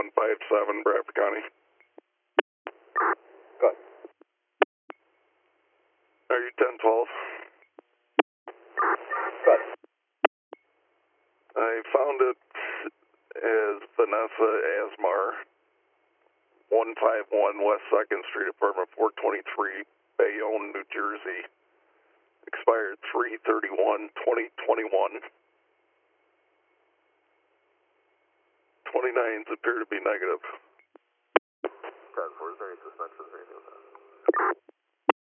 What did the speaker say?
157, Bradford County. Good. Are you 1012? Good. I found it as Vanessa Asmar, 151 West 2nd Street, apartment 423, Bayonne, New Jersey. Expired 3/31/2021. 29s appear to be negative.